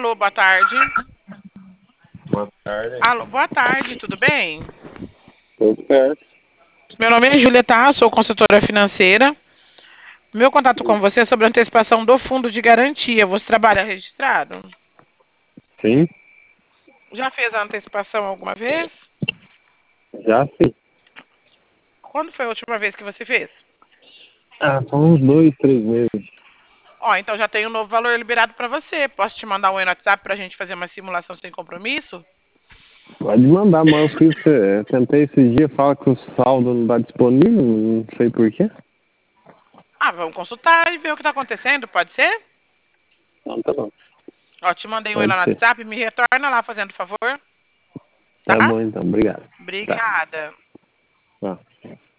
Alô, boa tarde. Boa tarde. Alô, boa tarde, tudo bem? Tudo certo. Meu nome é Júlia, tá? Sou consultora financeira. Meu contato com você é sobre a antecipação do fundo de garantia. Você trabalha registrado? Sim, Já fez a antecipação alguma vez? já sim. Quando foi a última vez que você fez? São uns 2, 3 meses. Ó, então já tem um novo valor liberado para você. Posso te mandar um e no WhatsApp para a gente fazer uma simulação sem compromisso? Pode mandar, mas eu tentei esses dias, fala que o saldo não está disponível, não sei porquê. Ah, vamos consultar e ver o que está acontecendo, pode ser? Então tá bom, Ó, te mandei um e no pode ser. WhatsApp, me retorna lá fazendo favor, Tá tá? bom então, obrigado. Tá. Obrigada. Tá.